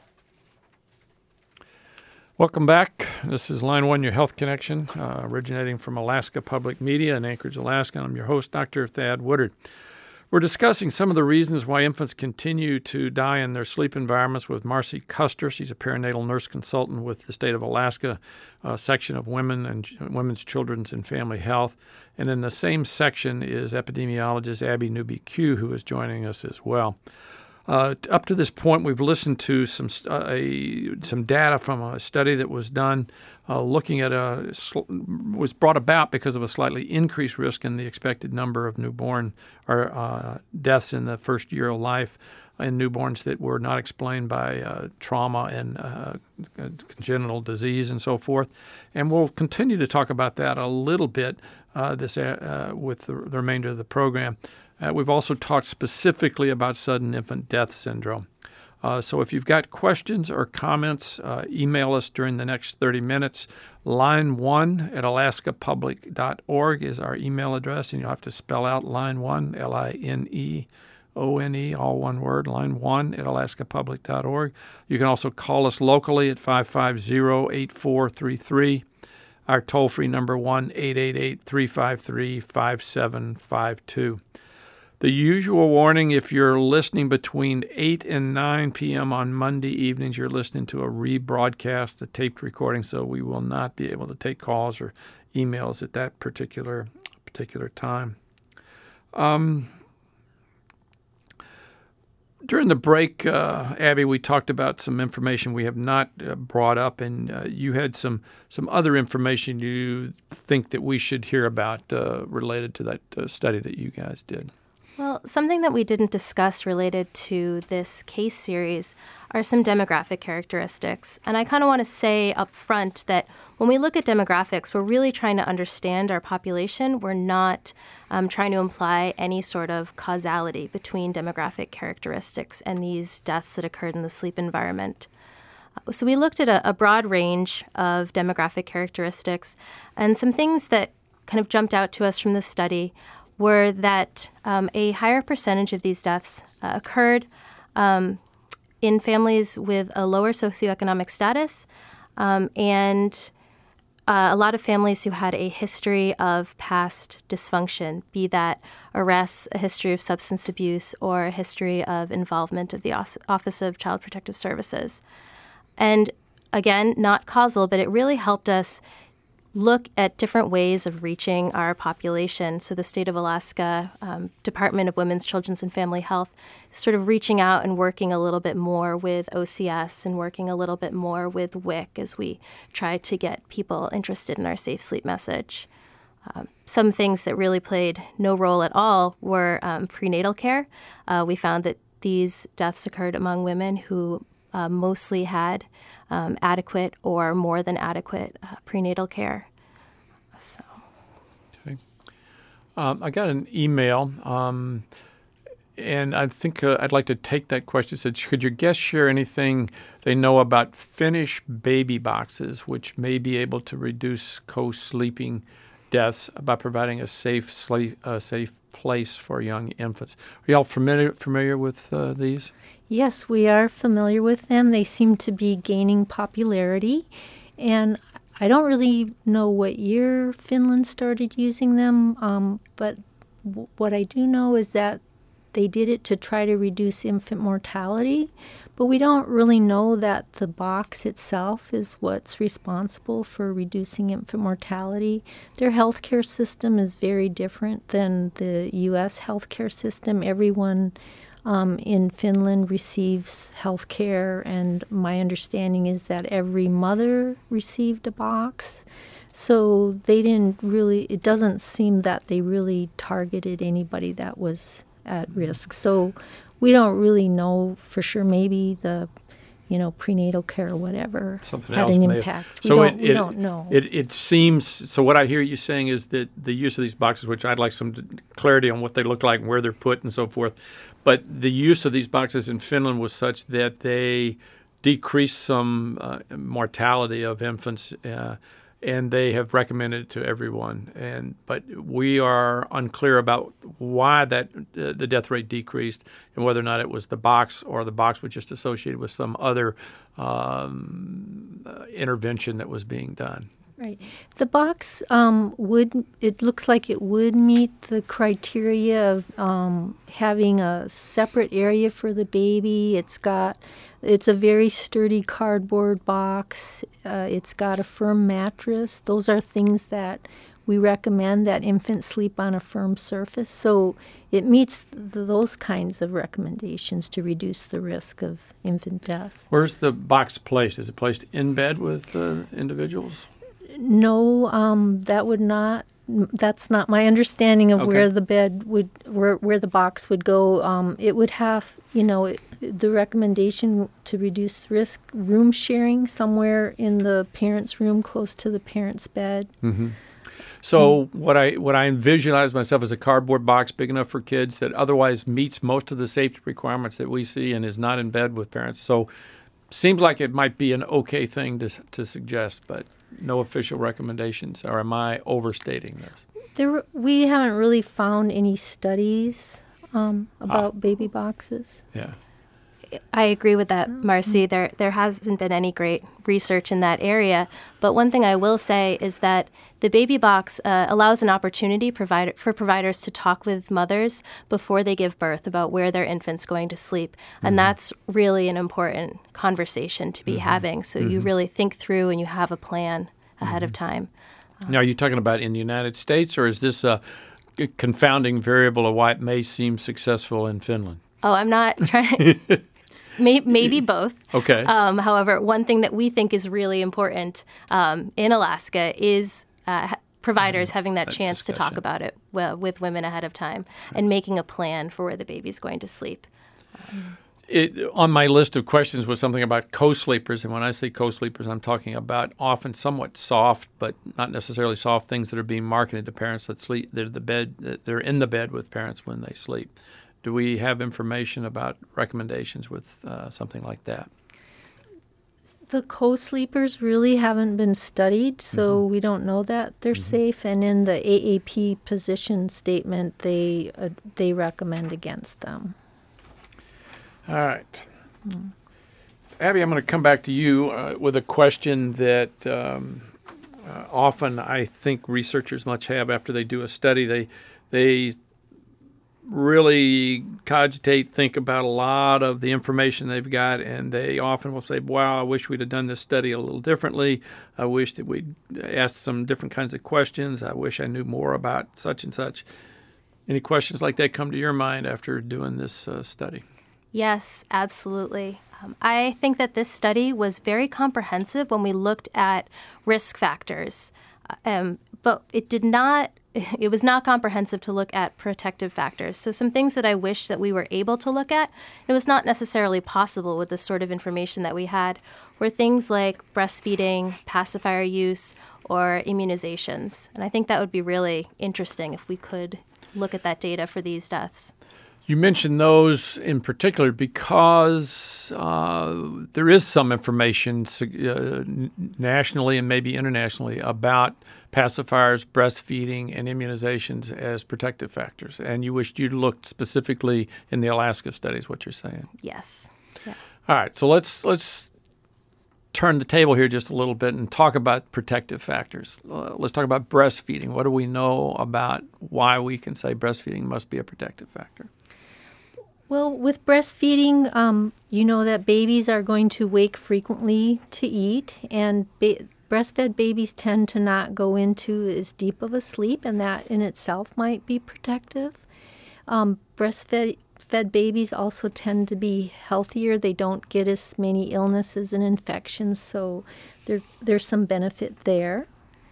Welcome back. This is Line One, your health connection, uh, originating from Alaska Public Media in Anchorage, Alaska. I'm your host, Doctor Thad Woodard. We're discussing some of the reasons why infants continue to die in their sleep environments with Marcy Custer. She's a perinatal nurse consultant with the state of Alaska, uh, section of Women and Women's, Children's, and Family Health. And in the same section is epidemiologist Abby Newby-Q, who is joining us as well. Uh, up to this point, we've listened to some uh, a, some data from a study that was done uh, looking at a was brought about because of a slightly increased risk in the expected number of newborn or uh, deaths in the first year of life in newborns that were not explained by uh, trauma and uh, congenital disease and so forth. And we'll continue to talk about that a little bit uh, this uh, with the, the remainder of the program. Uh, we've also talked specifically about sudden infant death syndrome. Uh, so if you've got questions or comments, uh, email us during the next thirty minutes. line one at alaska public dot org is our email address, and you'll have to spell out line one, L I N E O N E, all one word, line one at alaska public dot org. You can also call us locally at five five zero, eight four three three. Our toll-free number, one eight eight eight, three five three, five seven five two. The usual warning, if you're listening between eight and nine p.m. on Monday evenings, you're listening to a rebroadcast, a taped recording, so we will not be able to take calls or emails at that particular particular time. Um, during the break, uh, Abby, we talked about some information we have not uh, brought up, and uh, you had some, some other information you think that we should hear about uh, related to that uh, study that you guys did. Well, something that we didn't discuss related to this case series are some demographic characteristics. And I kind of want to say up front that when we look at demographics, we're really trying to understand our population. We're not um, trying to imply any sort of causality between demographic characteristics and these deaths that occurred in the sleep environment. So we looked at a, a broad range of demographic characteristics, and some things that kind of jumped out to us from the study were that um, a higher percentage of these deaths uh, occurred um, in families with a lower socioeconomic status um, and uh, a lot of families who had a history of past dysfunction, be that arrests, a history of substance abuse, or a history of involvement of the Office of Child Protective Services. And again, not causal, but it really helped us look at different ways of reaching our population. So the state of Alaska um, Department of Women's, Children's, and Family Health is sort of reaching out and working a little bit more with O C S and working a little bit more with W I C as we try to get people interested in our safe sleep message. Um, some things that really played no role at all were um, prenatal care. Uh, we found that these deaths occurred among women who uh, mostly had Um, adequate or more than adequate uh, prenatal care. So, okay. Um, I got an email, um, and I think uh, I'd like to take that question. It said, could your guests share anything they know about Finnish baby boxes, which may be able to reduce co-sleeping deaths by providing a safe sleep, uh, safe place for young infants? Are y'all familiar familiar with uh, these? Yes, we are familiar with them. They seem to be gaining popularity, and I don't really know what year Finland started using them, um, but w- what I do know is that they did it to try to reduce infant mortality, but we don't really know that the box itself is what's responsible for reducing infant mortality. Their healthcare system is very different than the U S healthcare system. Everyone um, in Finland receives healthcare, and my understanding is that every mother received a box. So they didn't really, it doesn't seem that they really targeted anybody that was at risk. So we don't really know for sure. Maybe the, you know, prenatal care or whatever Something had else an may impact. Have. We, So don't, it, we it, don't know. It, it seems, so what I hear you saying is that the use of these boxes, which I'd like some clarity on what they look like and where they're put and so forth, but the use of these boxes in Finland was such that they decreased some uh, mortality of infants uh, and they have recommended it to everyone. And but we are unclear about why that uh, the death rate decreased and whether or not it was the box or the box was just associated with some other um, uh, intervention that was being done. Right. The box um, would, it looks like it would meet the criteria of um, having a separate area for the baby. It's got, it's a very sturdy cardboard box. Uh, it's got a firm mattress. Those are things that we recommend that infants sleep on a firm surface. So it meets th- those kinds of recommendations to reduce the risk of infant death. Where's the box placed? Is it placed in bed with uh, individuals? No, um, that would not. That's not my understanding of Okay. where the bed would, where where the box would go. Um, it would have, you know, it, the recommendation to reduce risk, room sharing somewhere in the parent's room, close to the parent's bed. Mm-hmm. So what I what I visualize myself as a cardboard box big enough for kids that otherwise meets most of the safety requirements that we see and is not in bed with parents. So seems like it might be an okay thing to to suggest, but no official recommendations. Or am I overstating this? There, we haven't really found any studies um, about Ah. baby boxes. Yeah. I agree with that, Marcy. There there hasn't been any great research in that area. But one thing I will say is that the baby box uh, allows an opportunity provider, for providers to talk with mothers before they give birth about where their infant's going to sleep. And that's really an important conversation to be having. So you really think through and you have a plan ahead of time. Now, are you talking about in the United States, or is this a confounding variable of why it may seem successful in Finland? Oh, I'm not trying. May- Maybe both. Okay. Um, however, one thing that we think is really important um, in Alaska is uh, ha- providers having that That chance to talk discussion. about it well, with women ahead of time and making a plan for where the baby's going to sleep. It, on my list of questions was something about co-sleepers, and when I say co-sleepers, I'm talking about often somewhat soft, but not necessarily soft things that are being marketed to parents that sleep. They're the bed. that They're in the bed with parents when they sleep. Do we have information about recommendations with uh, something like that? The co-sleepers really haven't been studied, so we don't know that they're safe. And in the A A P position statement, they uh, they recommend against them. All right. Abby, I'm going to come back to you uh, with a question that um, uh, often I think researchers must have after they do a study. They they really cogitate, think about a lot of the information they've got, and they often will say, wow, I wish we'd have done this study a little differently. I wish that we'd asked some different kinds of questions. I wish I knew more about such and such. Any questions like that come to your mind after doing this uh, study? Yes, absolutely. Um, I think that this study was very comprehensive when we looked at risk factors, uh, um, but it did not. It was not comprehensive to look at protective factors. So some things that I wish that we were able to look at, it was not necessarily possible with the sort of information that we had, were things like breastfeeding, pacifier use, or immunizations. And I think that would be really interesting if we could look at that data for these deaths. You mentioned those in particular because uh, there is some information uh, nationally and maybe internationally about pacifiers, breastfeeding, and immunizations as protective factors. And you wished you'd looked specifically in the Alaska studies, what you're saying. Yes. Yeah. All right, so let's let's turn the table here just a little bit and talk about protective factors. Uh, let's talk about breastfeeding. What do we know about why we can say breastfeeding must be a protective factor? Well, with breastfeeding, um, you know that babies are going to wake frequently to eat, and ba- breastfed babies tend to not go into as deep of a sleep, and that in itself might be protective. Um, breastfed fed babies also tend to be healthier. They don't get as many illnesses and infections, so there, there's some benefit there.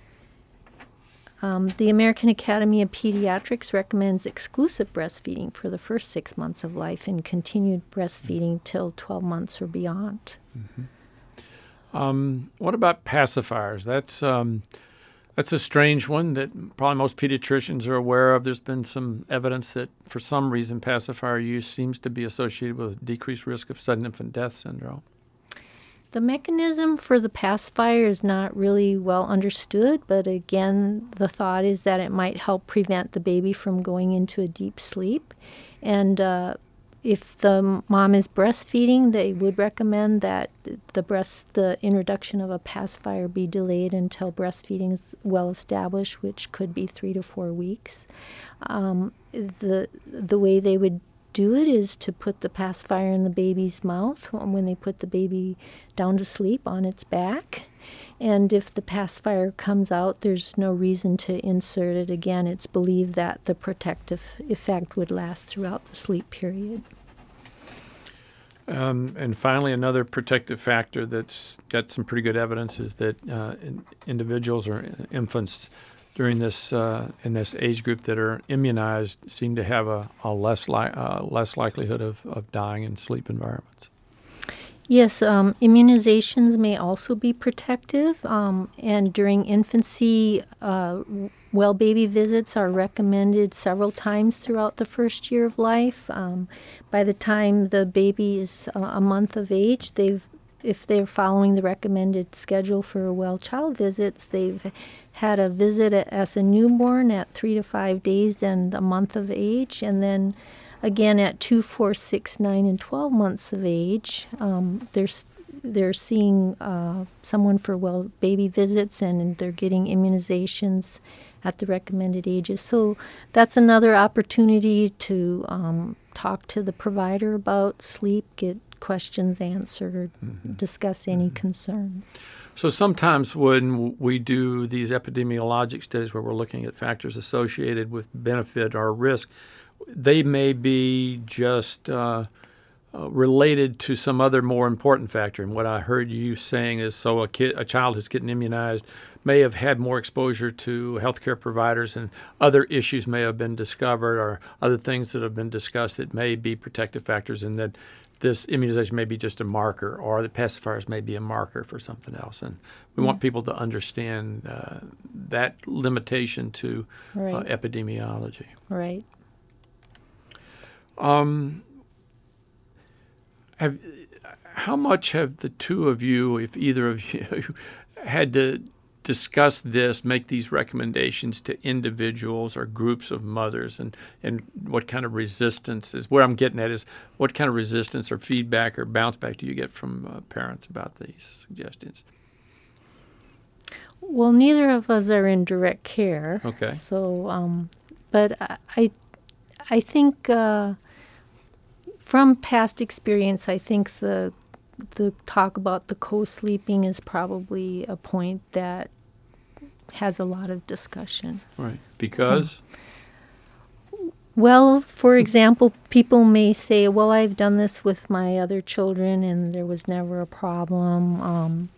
Um, the American Academy of Pediatrics recommends exclusive breastfeeding for the first six months of life and continued breastfeeding till twelve months or beyond. Mm-hmm. Um, what about pacifiers? That's um, that's a strange one that probably most pediatricians are aware of. There's been some evidence that for some reason pacifier use seems to be associated with decreased risk of sudden infant death syndrome. The mechanism for the pacifier is not really well understood, but again, the thought is that it might help prevent the baby from going into a deep sleep. And uh, if the mom is breastfeeding, they would recommend that the breast, the introduction of a pacifier be delayed until breastfeeding is well established, which could be three to four weeks. Um, the the way they would do it is to put the pacifier in the baby's mouth when they put the baby down to sleep on its back. And if the pacifier comes out, there's no reason to insert it again. It's believed that the protective effect would last throughout the sleep period. Um, and finally, another protective factor that's got some pretty good evidence is that uh, in, individuals or infants during this uh, in this age group that are immunized seem to have a, a less li- uh, less likelihood of, of dying in sleep environments. Yes, um, immunizations may also be protective, um, and during infancy, uh, well baby visits are recommended several times throughout the first year of life. Um, by the time the baby is uh, a month of age, they've if they're following the recommended schedule for well child visits, they've had a visit as a newborn at three to five days and a month of age, and then again at two, four, six, nine, and twelve months of age. Um, they're they're seeing uh, someone for well baby visits, and they're getting immunizations at the recommended ages. So that's another opportunity to um, talk to the provider about sleep, get questions answered, mm-hmm. discuss any mm-hmm. concerns. So sometimes when we do these epidemiologic studies where we're looking at factors associated with benefit or risk, they may be just uh, uh, related to some other more important factor. And what I heard you saying is, so a kid, a child who's getting immunized may have had more exposure to healthcare providers, and other issues may have been discovered, or other things that have been discussed that may be protective factors, and that this immunization may be just a marker, or the pacifiers may be a marker for something else. And we yeah. want people to understand uh, that limitation to right. uh, epidemiology. Right. Um, have, how much have the two of you, if either of you, had to discuss this, make these recommendations to individuals or groups of mothers, and, and what kind of resistance is, where I'm getting at is, what kind of resistance or feedback or bounce back do you get from uh, parents about these suggestions? Well, neither of us are in direct care. Okay. So, um, but I, I think uh, from past experience, I think the the talk about the co-sleeping is probably a point that has a lot of discussion. Right. Because? From, well, for example, people may say, well, I've done this with my other children and there was never a problem. Um,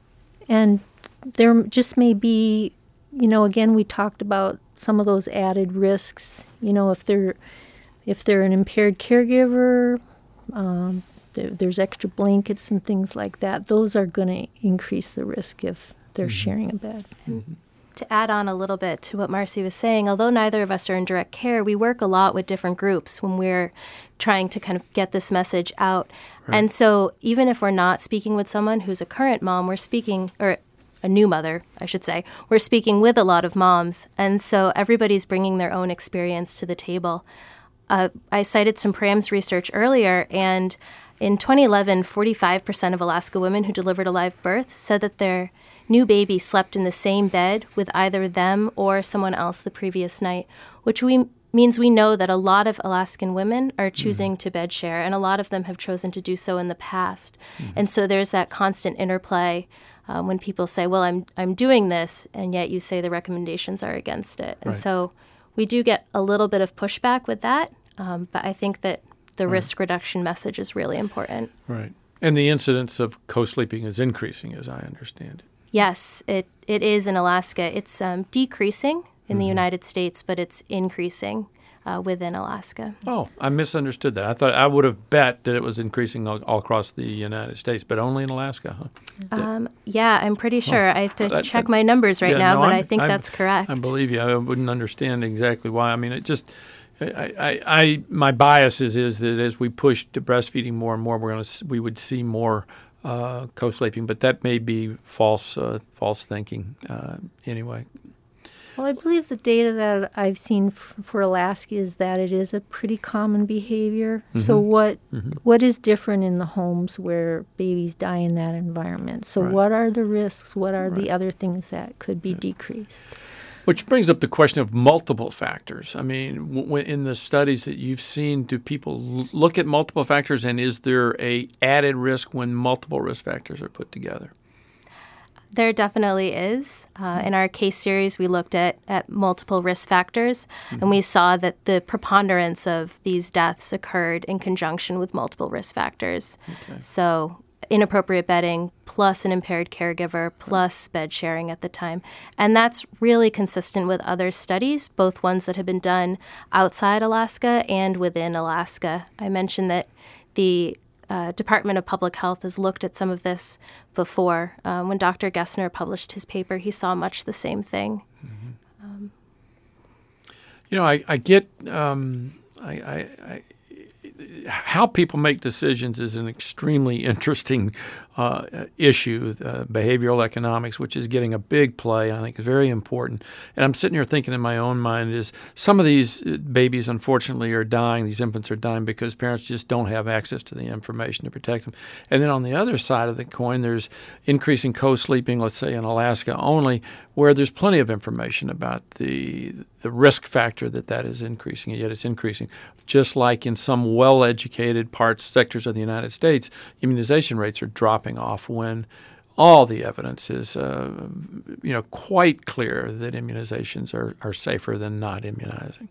and there just may be, you know, again, we talked about some of those added risks. You know, if they're, if they're an impaired caregiver, um, There, there's extra blankets and things like that. Those are going to increase the risk if they're mm-hmm. sharing a bed. Mm-hmm. To add on a little bit to what Marcy was saying, although neither of us are in direct care, we work a lot with different groups when we're trying to kind of get this message out. Right. And so even if we're not speaking with someone who's a current mom, we're speaking, or a new mother, I should say, we're speaking with a lot of moms. And so everybody's bringing their own experience to the table. Uh, I cited some P R A M S research earlier, and in twenty eleven, forty-five percent of Alaska women who delivered a live birth said that their new baby slept in the same bed with either them or someone else the previous night, which we, means we know that a lot of Alaskan women are choosing mm-hmm. to bed share, and a lot of them have chosen to do so in the past. Mm-hmm. And so there's that constant interplay uh, when people say, well, I'm I'm doing this, and yet you say the recommendations are against it. And right. so we do get a little bit of pushback with that, um, but I think that the right. risk reduction message is really important. Right. And the incidence of co-sleeping is increasing, as I understand it. Yes, it, it is in Alaska. It's um, decreasing in mm-hmm. the United States, but it's increasing uh, within Alaska. Oh, I misunderstood that. I thought I would have bet that it was increasing all, all across the United States, but only in Alaska, huh? Um, yeah, I'm pretty sure. Oh, I have to that, check that, my numbers right yeah, now, no, but I'm, I think I'm, that's correct. I believe you. I wouldn't understand exactly why. I mean, it just... I, I, I, my bias is, is that as we push to breastfeeding more and more, we're going to we would see more uh, co-sleeping, but that may be false uh, false thinking uh, anyway. Well, I believe the data that I've seen f- for Alaska is that it is a pretty common behavior. Mm-hmm. So what mm-hmm. what is different in the homes where babies die in that environment? So right. what are the risks? What are right. the other things that could be yeah. decreased? Which brings up the question of multiple factors. I mean, w- in the studies that you've seen, do people l- look at multiple factors, and is there a added risk when multiple risk factors are put together? There definitely is. Uh, in our case series, we looked at, at multiple risk factors, mm-hmm. and we saw that the preponderance of these deaths occurred in conjunction with multiple risk factors. Okay. So inappropriate bedding plus an impaired caregiver plus bed sharing at the time. And that's really consistent with other studies, both ones that have been done outside Alaska and within Alaska. I mentioned that the Uh, Department of Public Health has looked at some of this before. Um, when Doctor Gessner published his paper, he saw much the same thing. Mm-hmm. Um, you know, I, I get um, I, I, I, how people make decisions is an extremely interesting uh, issue. Uh, behavioral economics, which is getting a big play, I think is very important. And I'm sitting here thinking in my own mind is some of these babies, unfortunately, are dying. These infants are dying because parents just don't have access to the information to protect them. And then on the other side of the coin, there's increasing co-sleeping, let's say in Alaska only, where there's plenty of information about the the risk factor that that is increasing, and yet it's increasing. Just like in some well-educated parts, sectors of the United States, immunization rates are dropping off when all the evidence is, uh, you know, quite clear that immunizations are, are safer than not immunizing.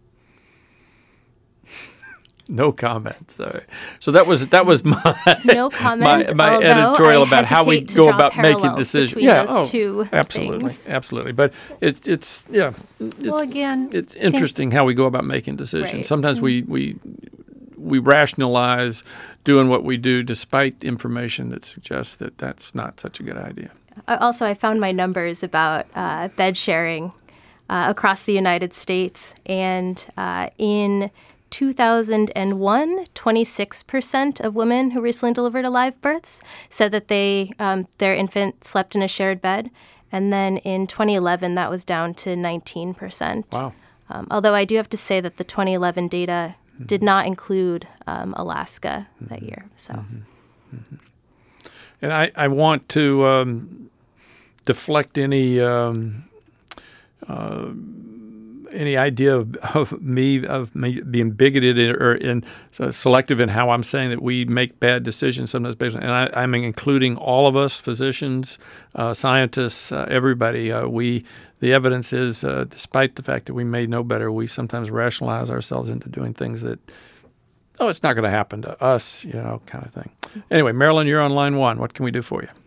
No comment. Sorry. So that was that was my no comment. my, my editorial about how we go about making decisions. Yeah, those oh, two absolutely, things. absolutely. But it's it's yeah. It's, well, again, it's interesting how we go about making decisions. Right. Sometimes mm-hmm. we we we rationalize doing what we do despite information that suggests that that's not such a good idea. Also, I found my numbers about uh, bed sharing uh, across the United States, and uh, in two thousand one, twenty-six percent of women who recently delivered alive births said that they um, their infant slept in a shared bed. And then in twenty eleven, that was down to nineteen percent. Wow. Um, although I do have to say that the twenty eleven data mm-hmm. did not include um, Alaska mm-hmm. that year. So, mm-hmm. Mm-hmm. And I, I want to um, deflect any um, uh, any idea of, of me of me being bigoted or in so selective in how I'm saying that we make bad decisions sometimes based on, and I, I'm including all of us, physicians, uh, scientists, uh, everybody. Uh, we the evidence is, uh, despite the fact that we may know better, we sometimes rationalize ourselves into doing things that, oh, it's not going to happen to us, you know, kind of thing. Anyway, Marilyn, you're on line one. What can we do for you?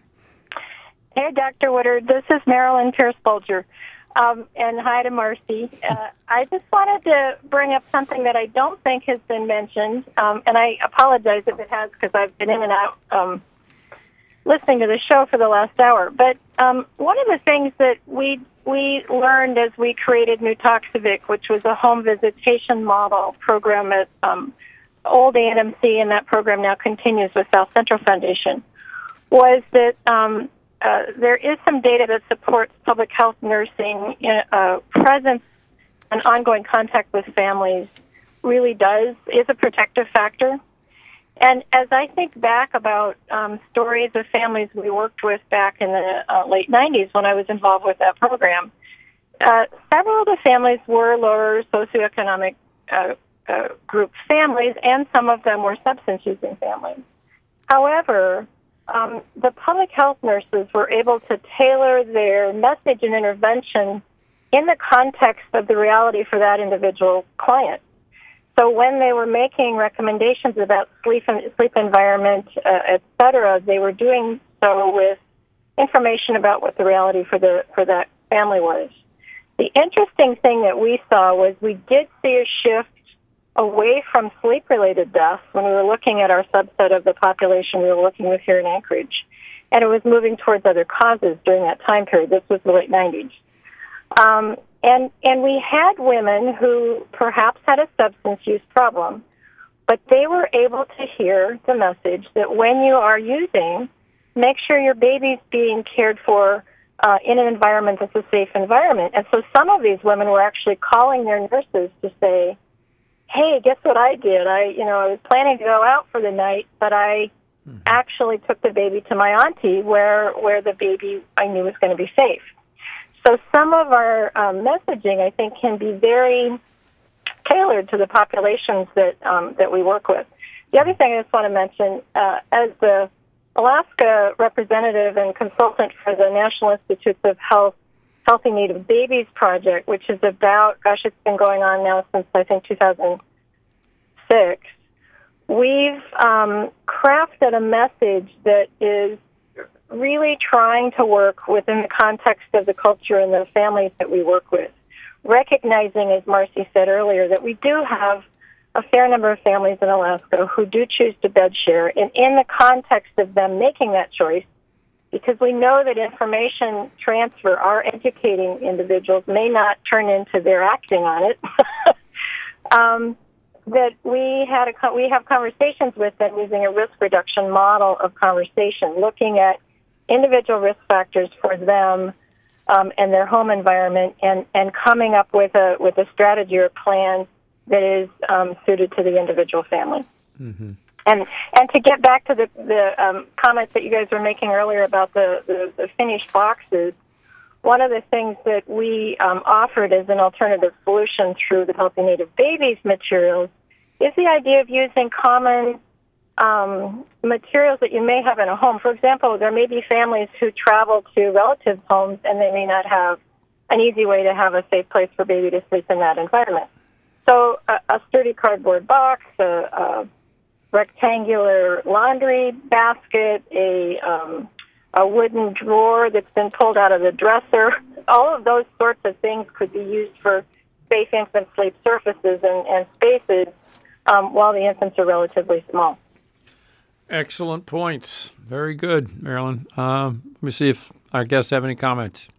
Hey, Doctor Woodard. This is Marilyn Pierce-Bolger. Um, and hi to Marcy. Uh, I just wanted to bring up something that I don't think has been mentioned, um, and I apologize if it has because I've been in and out um, listening to the show for the last hour. But um, one of the things that we we learned as we created Nutoxivic, which was a home visitation model program at um, old A N M C, and that program now continues with South Central Foundation, was that um, Uh, there is some data that supports public health nursing uh, presence and ongoing contact with families really does, is a protective factor. And as I think back about um, stories of families we worked with back in the uh, late nineties when I was involved with that program, uh, several of the families were lower socioeconomic uh, uh, group families, and some of them were substance using families. However, Um, the public health nurses were able to tailor their message and intervention in the context of the reality for that individual client. So when they were making recommendations about sleep and sleep environment, uh, et cetera, they were doing so with information about what the reality for the for that family was. The interesting thing that we saw was we did see a shift away from sleep-related deaths when we were looking at our subset of the population we were working with here in Anchorage, and it was moving towards other causes during that time period. This was the late nineties. Um, and, and we had women who perhaps had a substance use problem, but they were able to hear the message that when you are using, make sure your baby's being cared for uh, in an environment that's a safe environment. And so some of these women were actually calling their nurses to say, hey, guess what I did? I, you know, I was planning to go out for the night, but I mm-hmm. actually took the baby to my auntie where, where the baby I knew was going to be safe. So some of our um, messaging, I think, can be very tailored to the populations that um, that we work with. The other thing I just want to mention, uh, as the Alaska representative and consultant for the National Institutes of Health Healthy Native Babies Project, which is about, gosh, it's been going on now since, I think, two thousand six, we've um, crafted a message that is really trying to work within the context of the culture and the families that we work with, recognizing, as Marcy said earlier, that we do have a fair number of families in Alaska who do choose to bed share, and in the context of them making that choice, because we know that information transfer, our educating individuals, may not turn into their acting on it, um, that we had a, we have conversations with them using a risk reduction model of conversation, looking at individual risk factors for them um, and their home environment, and, and coming up with a with a strategy or plan that is um, suited to the individual family. Mm-hmm. And and to get back to the the um, comments that you guys were making earlier about the, the, the finished boxes, one of the things that we um, offered as an alternative solution through the Healthy Native Babies materials is the idea of using common um, materials that you may have in a home. For example, there may be families who travel to relatives' homes and they may not have an easy way to have a safe place for baby to sleep in that environment. So a, a sturdy cardboard box, a, a rectangular laundry basket, a um, a wooden drawer that's been pulled out of the dresser, all of those sorts of things could be used for safe infant sleep surfaces and, and spaces um, while the infants are relatively small. Excellent points. Very good, Marilyn. Um, let me see if our guests have any comments.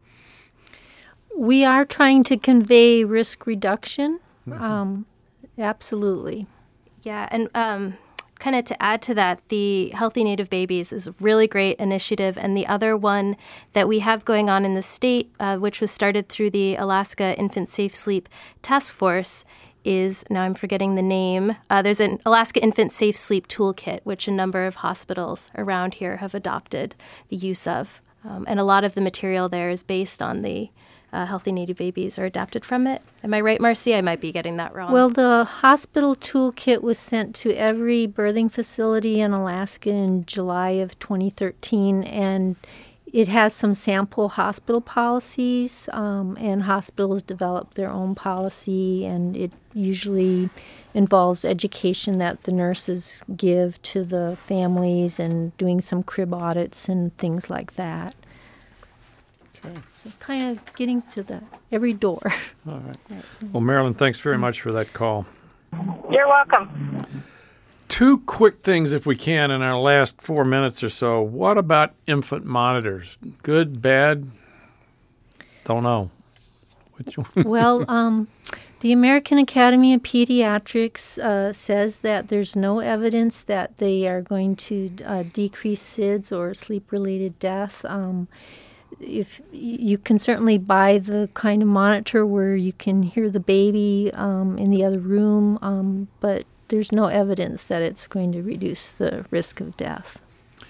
We are trying to convey risk reduction. Mm-hmm. Um, absolutely. Yeah, and um, kind of to add to that, the Healthy Native Babies is a really great initiative. And the other one that we have going on in the state, uh, which was started through the Alaska Infant Safe Sleep Task Force, is, now I'm forgetting the name, uh, there's an Alaska Infant Safe Sleep Toolkit, which a number of hospitals around here have adopted the use of. Um, and a lot of the material there is based on the uh, Healthy Native Babies or adapted from it. Am I right, Marcy? I might be getting that wrong. Well, the hospital toolkit was sent to every birthing facility in Alaska in July of twenty thirteen, and it has some sample hospital policies, um, and hospitals develop their own policy, and it usually involves education that the nurses give to the families and doing some crib audits and things like that. Okay. So kind of getting to the every door. All right. Well, Marilyn, thanks very much for that call. You're welcome. Two quick things, if we can, in our last four minutes or so. What about infant monitors? Good, bad? Don't know. Which one? Well, um, the American Academy of Pediatrics uh, says that there's no evidence that they are going to uh, decrease S I D S or sleep-related death. Um, if you can certainly buy the kind of monitor where you can hear the baby um, in the other room, um, but there's no evidence that it's going to reduce the risk of death.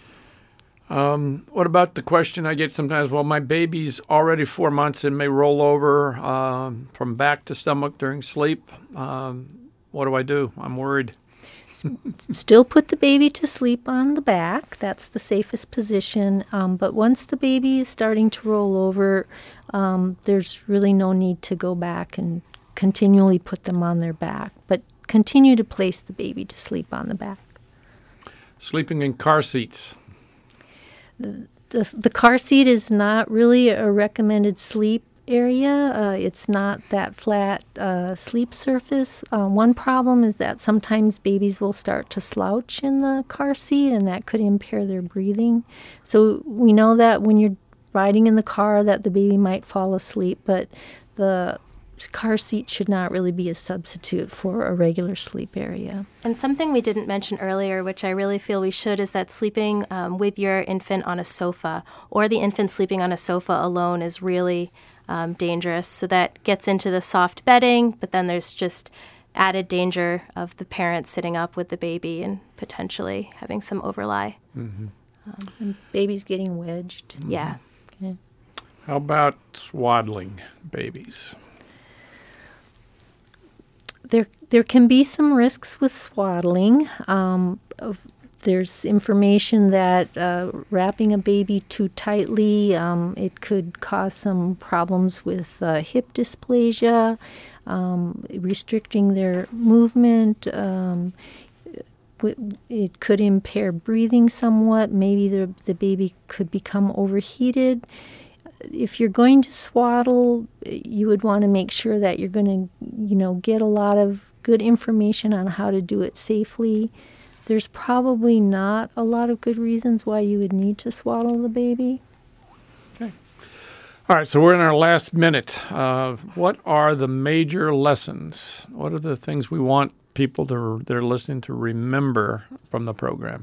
Um, what about the question I get sometimes, well, my baby's already four months and may roll over um, from back to stomach during sleep. Um, what do I do? I'm worried. Still put the baby to sleep on the back. That's the safest position. Um, but once the baby is starting to roll over, um, there's really no need to go back and continually put them on their back. But continue to place the baby to sleep on the back. Sleeping in car seats. The, the, the car seat is not really a recommended sleep area. Uh, it's not that flat uh, sleep surface. Uh, one problem is that sometimes babies will start to slouch in the car seat, and that could impair their breathing. So we know that when you're riding in the car that the baby might fall asleep, but the car seat should not really be a substitute for a regular sleep area. And something we didn't mention earlier, which I really feel we should, is that sleeping um, with your infant on a sofa or the infant sleeping on a sofa alone is really um, dangerous. So that gets into the soft bedding, but then there's just added danger of the parent sitting up with the baby and potentially having some overlie. Mm-hmm. Um, and babies getting wedged. Mm-hmm. Yeah. Okay. How about swaddling babies? There, there can be some risks with swaddling. Um, of, there's information that uh, wrapping a baby too tightly, um, it could cause some problems with uh, hip dysplasia, um, restricting their movement. Um, it could impair breathing somewhat. Maybe the, the baby could become overheated. If you're going to swaddle, you would want to make sure that you're going to, you know, get a lot of good information on how to do it safely. There's probably not a lot of good reasons why you would need to swaddle the baby. Okay. All right, so we're in our last minute. Uh, what are the major lessons? What are the things we want people to, that are listening to remember from the program?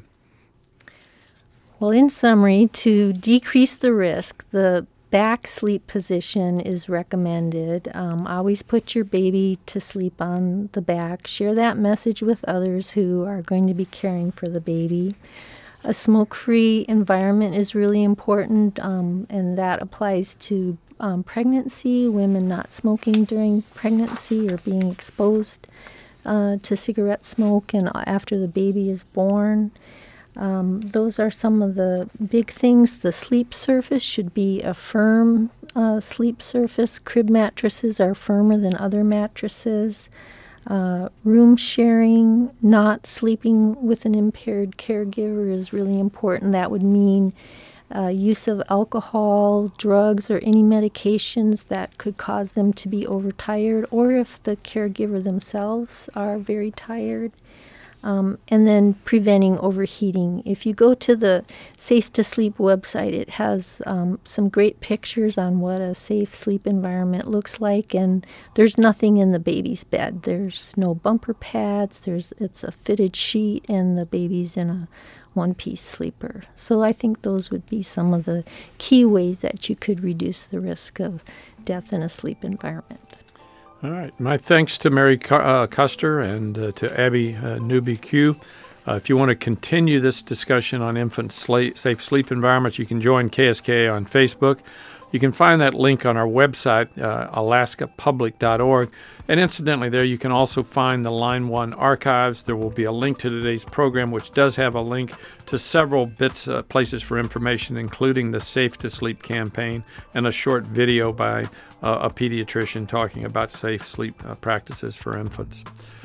Well, in summary, to decrease the risk, the back sleep position is recommended. Um, always put your baby to sleep on the back. Share that message with others who are going to be caring for the baby. A smoke-free environment is really important, um, and that applies to um, pregnancy, women not smoking during pregnancy or being exposed uh, to cigarette smoke and after the baby is born. Um, those are some of the big things. The sleep surface should be a firm uh, sleep surface. Crib mattresses are firmer than other mattresses. Uh, room sharing, not sleeping with an impaired caregiver is really important. That would mean uh, use of alcohol, drugs, or any medications that could cause them to be overtired, or if the caregiver themselves are very tired. Um, and then preventing overheating. If you go to the Safe to Sleep website, it has um, some great pictures on what a safe sleep environment looks like. And there's nothing in the baby's bed. There's no bumper pads. There's it's a fitted sheet, and the baby's in a one-piece sleeper. So I think those would be some of the key ways that you could reduce the risk of death in a sleep environment. All right. My thanks to Mary uh, Custer and uh, to Abby uh, Newby-Q. Uh, if you want to continue this discussion on infant sla- safe sleep environments, you can join K S K A on Facebook. You can find that link on our website, uh, alaska public dot org. And incidentally, there you can also find the Line one archives. There will be a link to today's program, which does have a link to several bits, uh, places for information, including the Safe to Sleep campaign and a short video by uh, a pediatrician talking about safe sleep uh, practices for infants.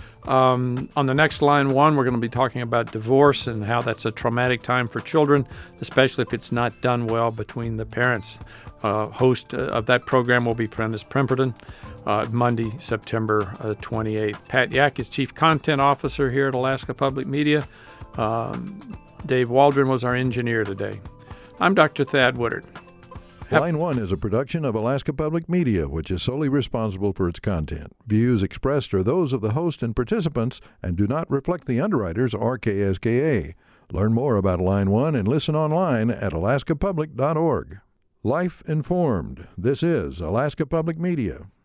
Um, on the next Line one, we're going to be talking about divorce and how that's a traumatic time for children, especially if it's not done well between the parents. Uh, host uh, of that program will be Prentice Primperton, uh, Monday, September uh, twenty-eighth. Pat Yak is Chief Content Officer here at Alaska Public Media. Um, Dave Waldron was our engineer today. I'm Doctor Thad Woodard. Have- Line one is a production of Alaska Public Media, which is solely responsible for its content. Views expressed are those of the host and participants and do not reflect the underwriters or K S K A. Learn more about Line one and listen online at alaska public dot org. Life informed. This is Alaska Public Media.